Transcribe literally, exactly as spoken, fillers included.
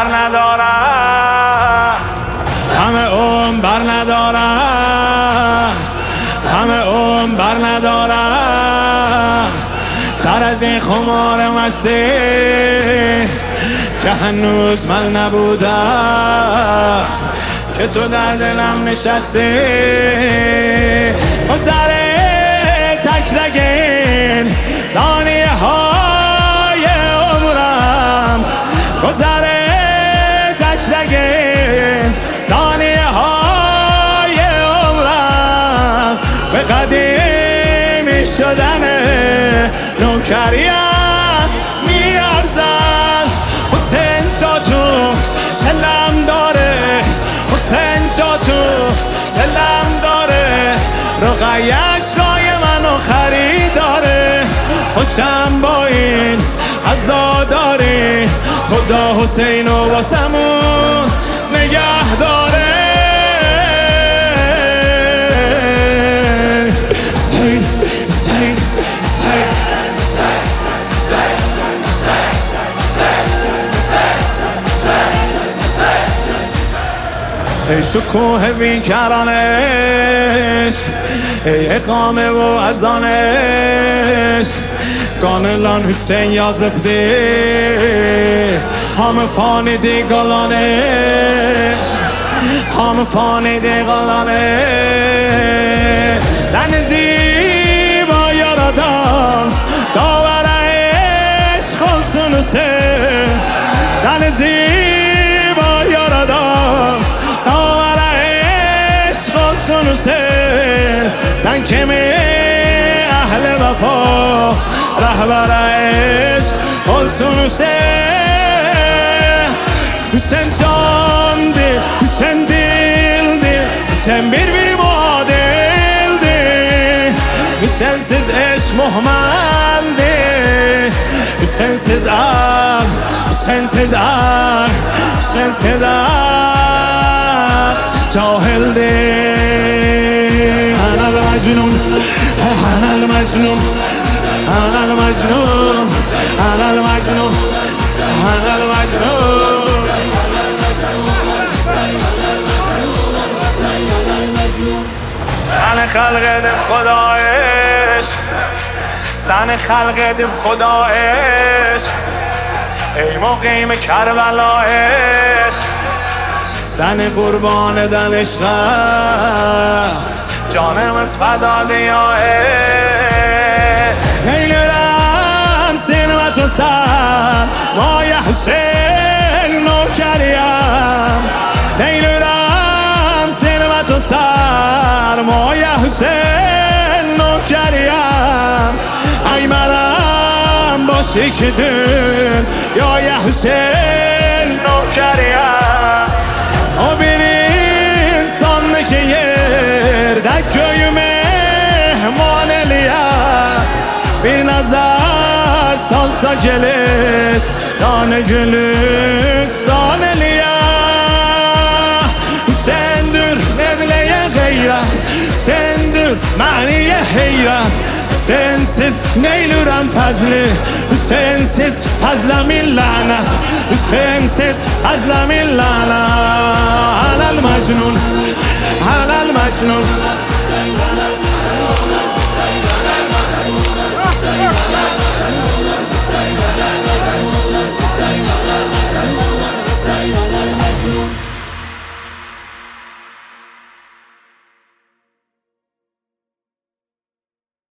بر ندارم، همه اون بر ندارم، همه اون بر ندارم. سر از این خمار مستی که هنوز من نبودم، که تو در دلم نشستی. گذره تکرگین ثانیه های عمرم، گذره تکرگین ثانیه های عمرم، به قدیمی شدن نوکریم میارزن. حسین جا تو دلم داره، حسین جا تو دلم داره، رقیش رای منو خریداره. خوشم با این عزاداری، خدا حسینو واسمون نگه داره. حسین حسین حسین ای شکوه بیکرانش، ای اقامه و ازانش، کانلان حسین یازبدی همه فانیدی گلانش، همه فانیدی گلانش. زن زیبا یارادان داور عشق خلصون حسین، زن زیبا یارادان داور عشق خلصون حسین. زن کمی اهل وفا رهبر عشق خلصون حسین. حسین جان دل، حسین دل دل، حسین bir bir muadildi. Hüseyinsiz eş muhmaldi, Hüseyinsiz ak, Hüseyinsiz ak, Hüseyinsiz ak cahildi. Anal mecnun, anal mecnun, anal mecnun, anal mecnun, anal mecnun. زن خلق دم خدایش، زن خلق دم خدایش، ای مقیم کربلایش. زن قربان دل عشق، جانم از فدا دیایش. نیلرم سینمت و سر مای حسین نوکریم، نیلرم سینمت و سر مای حسین نوکریم. ای مرم باشی که دل یا یه حسین نوکریم. O bir insan ki yerde köyüme maneliye, bir nazar salsa gelir tane gülistaneliye. Sendir Mevle'ye gayret, sendir maniye heyret. Sensiz neylürem fazli, sensiz fazlamin lanet, sensiz fazlamin lanet. Alal mecnun, alal mecnun.